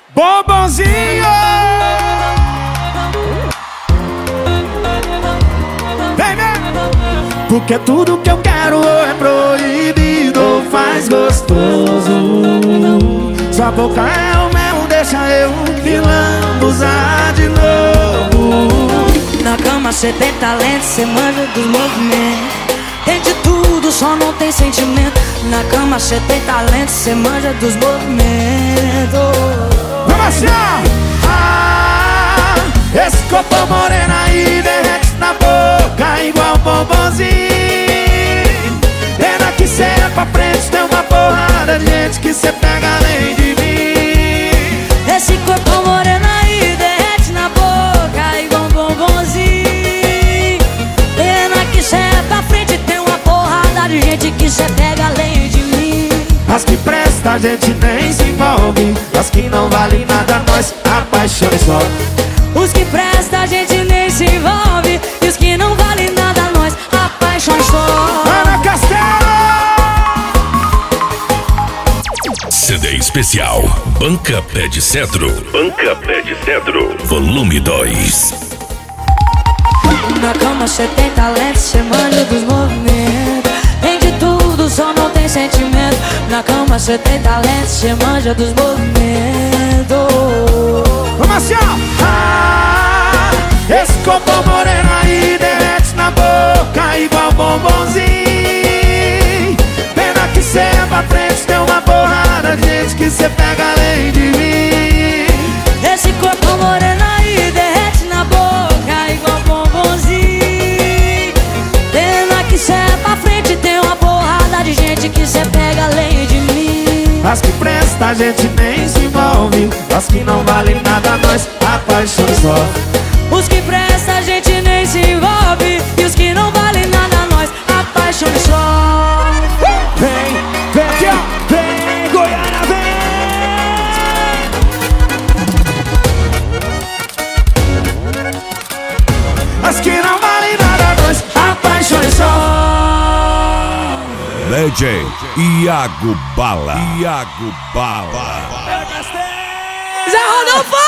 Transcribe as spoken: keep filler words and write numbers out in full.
Bombonzinho! Vem, vem! Porque tudo que eu quero é proibido ou faz gostoso. Sua boca é o mel, deixa eu me lambuzar de novo. Na cama cê tem talento, cê manja dos movimentos. Tem de tudo, só não tem sentimento. Na cama cê tem talento, cê manja dos movimentos. Vamos assim, ó! Ah, esse corpo moreno aí derrete na boca igual bombonzinho. Pena que cê é pra frente, tem uma porrada de gente que cê pega além de mim. Esse corpo moreno aí derrete na boca igual bombonzinho. Pena que cê é pra frente, tem uma porrada de gente que cê pega além de mim. As que presta a gente nem se envolve, as que não valem nada nós apaixona só. Os que presta a gente nem se envolve, e os que não valem nada nós apaixona só. Ana Castelo! C D especial Banca Pé de Cedro. Banca Pé de Cedro Volume dois. Na cama cê tem talento, cê manja dos movimentos. Tem de tudo, só não tem sentimento. Na cama cê tem talento, cê manja dos movimentos. Vamos assim, ó! Ah, esse corpo moreno aí derrete na boca igual bombonzinho. Pena que cê é pra frente, tem uma porrada de gente que cê pega além de mim. Esse corpo moreno aí derrete na boca igual bombonzinho. Pena que cê é pra frente, tem uma porrada de gente que cê pega além de mim. As que presta a gente nem se envolve, as que não valem nada nós apaixona só. Os que presta a gente nem se envolve, e os que não valem nada nós apaixona só. Vem, vem, aqui, ó. Vem, Goiânia, vem! As que não valem nada nós apaixona só. Legend Iago Bala. Iago Bala. Zé Rodolfo!